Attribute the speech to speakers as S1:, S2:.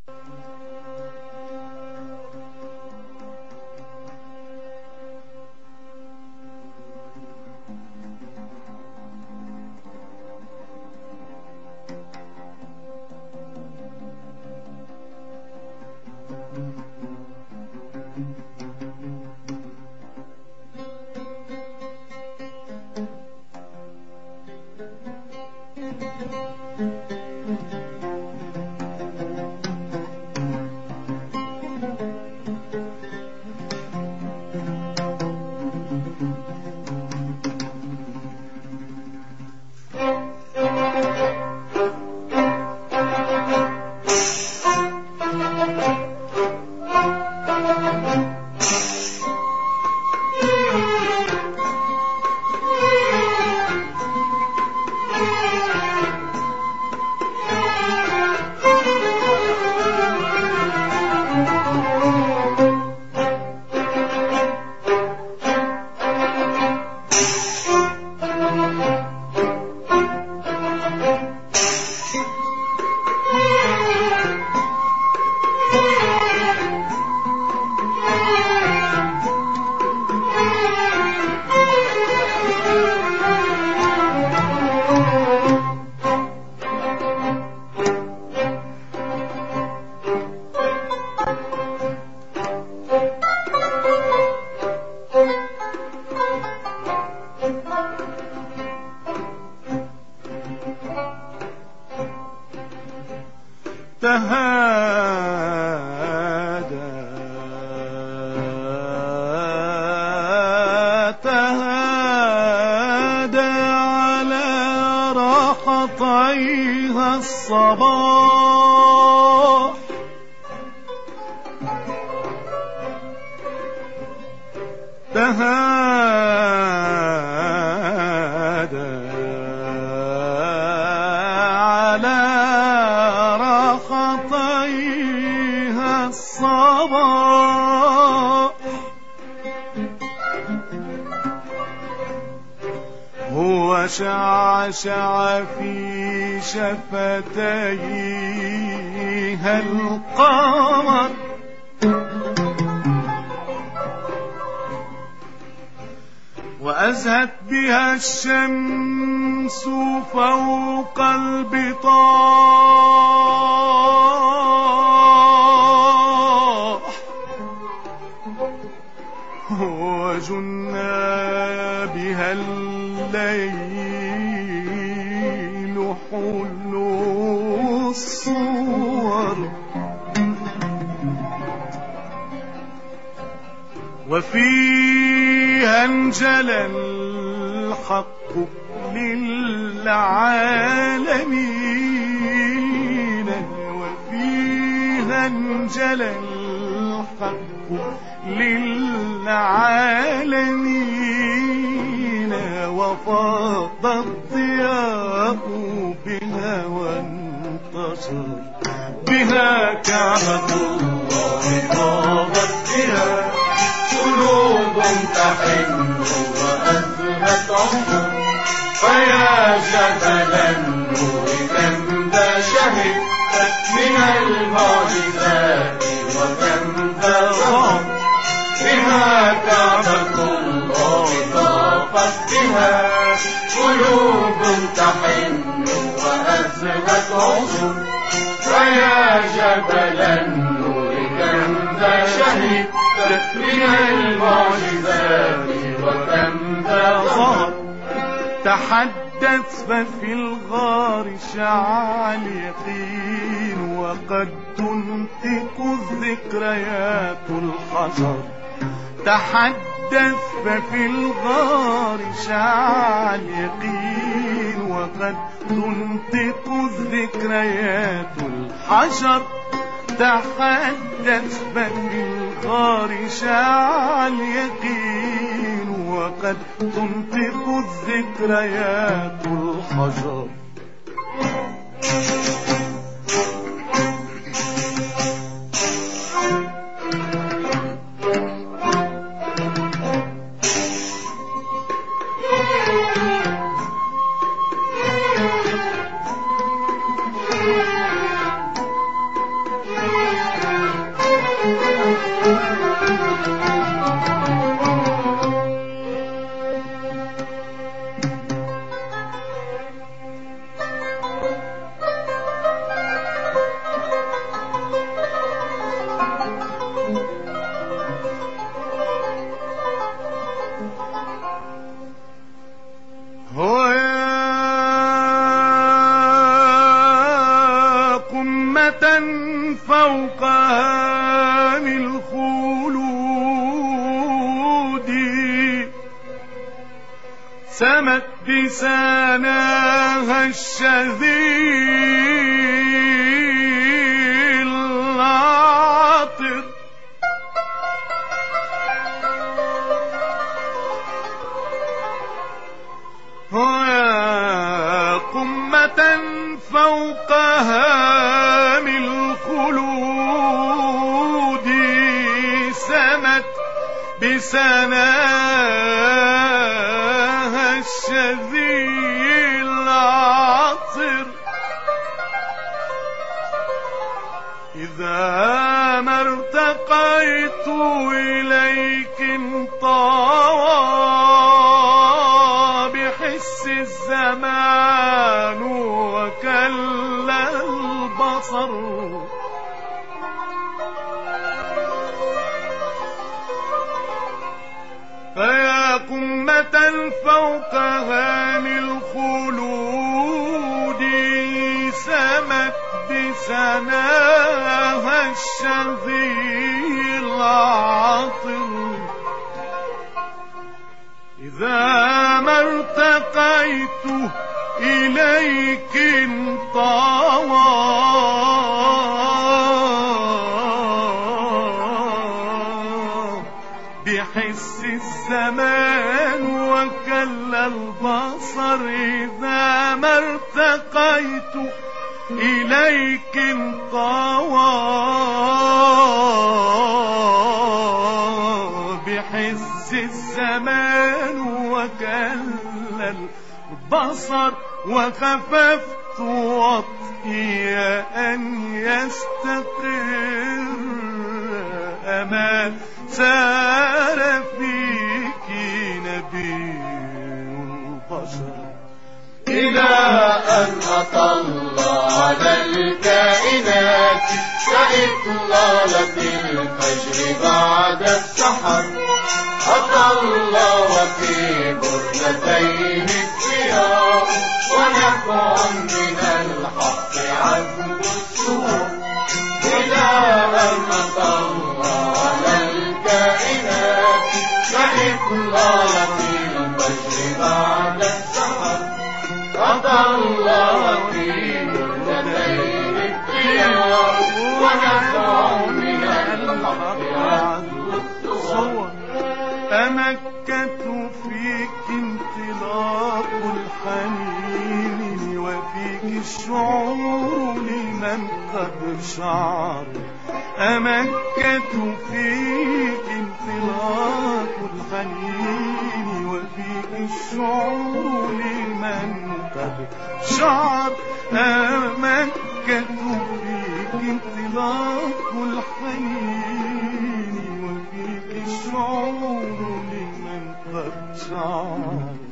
S1: تهادى على راحتيها الصباح، تهادى على راحتيها الصباح، هو شعشع في شفتيها القمر، وأزهت بها الشمس فوق البطاح، وجنى بها الليل حلو الصور، وفيها انجلى الحق للعالمين، وفيها انجلى الحق للعالمين، وفاض الضياء بها وانتشر بها كعبة الله، طابت بها قلوب تحن وأذهبت عمر، فيا جبل النور كم ذا شهدت من المعجزات وكم ذا ظهر بها كعبة الله، طافت بها قلوب تحن وأذهبت عمر، فيا جبل النور كم ذا شهدت من المعجزات وكم ذا ظهر، تحدث ففي الغار شع اليقين، وقد تنطق الذكريات الحجر، تحدث ففي الغار شع اليقين، وقد تنطق الذكريات الحجر، تحدث ففي الغار شع اليقين، وقد تنطق الذكريات الحجر. قمة فوق هام الخلود سمت بسناها الشذي العاطر قمة فوق هام الخلود سمت بسناها الشذي العاطر إذا ما ارتقيت إليك انطوى بحس الزمان وكل البصر فيا قمة فوق هام الخلود سمت بسناها الشذي العاطر إذا ما ارتقيت إليك انطوى بحس الزمان وكل البصر إذا ما ارتقيت إليك انطوى بحس الزمان وكل البصر وخففت وطئي أن يستقر أما سار فيك نبي البشر
S2: إلى أن أطل على الكائنات كإطلالة الفجر بعد السحر أطل وفي بردتيه الثياب ونفع من الحق عذب السور إلى أن أطل على الكائنات كإطلالة الفجر بعد السحر أطل وفي بردتيه الثياب ونفع من الحق عذب السور
S1: تمكت فيك انطلاق الحنين وفيك الشعور لمن قد شعر أمكت فيك انطلاق الحنين وفيك الشعور لمن قد شعر أمكت فيك انطلاق الحنين وفيك الشعور لمن قد شعر